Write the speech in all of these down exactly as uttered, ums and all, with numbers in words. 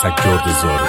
سەگجۆر زۆر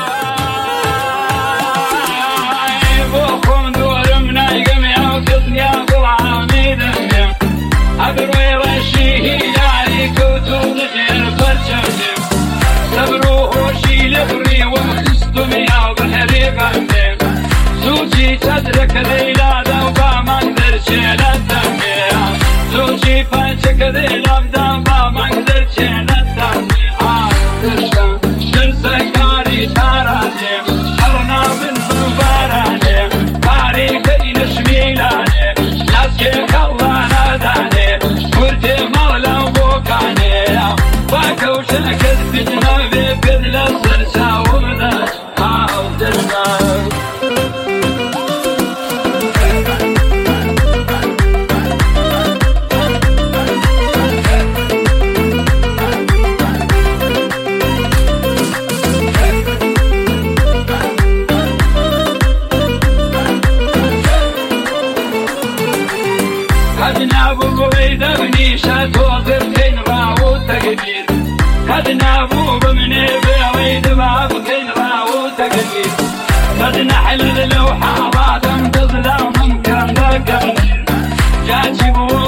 تدرك ليلى دوبا ما قدرت للدمية زوجي فاتك ليلى بدوبا ما قدرت للدمية تنسى كاري تاراني حرنا من مباراني كاري كي نشميلاني ناسكي الله ناداني ورتي مولا وبوكاني باكوش لكذ في جنابي بذل الصرشا ومدى عاودنا هدنا ابو بعيد ابني شاتوظر كين راو تقدير هدنا ابو بمني بعيد باب كين راو تقدير هدنا حل اللوحة بعد تظلم من كان ذاك جاتي